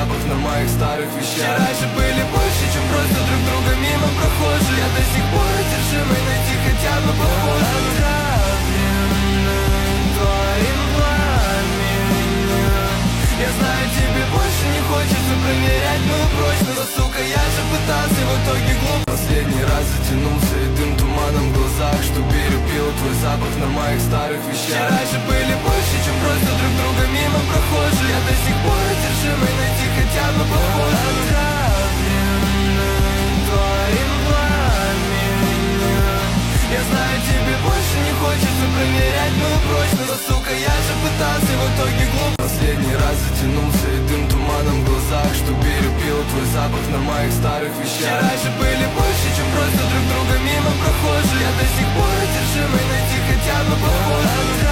запах на моих старых вещах. Вчера же были больше, чем просто друг друга мимо прохожие. Я до сих пор одержимый найти хотя бы похожий. Отравленный твоим пламенем. Я знаю, тебе больше не хочется проверять мою прочность. Но, сука, я же пытался, в итоге глуп. Последний раз затянулся и дым туманом в глазах, что перепил твой запах на моих старых вещах. Вчера же были больше, чем просто друг друга мимо прохожие. Я до сих пор одержимый найти хотя бы похожий. Отравленный твоим пламенем. Я знаю, тебе больше не хочется проверять мою прочность. Но, сука, я же пытался, в итоге глуп. Последний раз затянулся и дым туманом в глазах, что перепил твой запах на моих старых вещах. Вчера же были больше, чем просто друг друга мимо прохожие. Я до сих пор одержимый найти хотя бы похожий.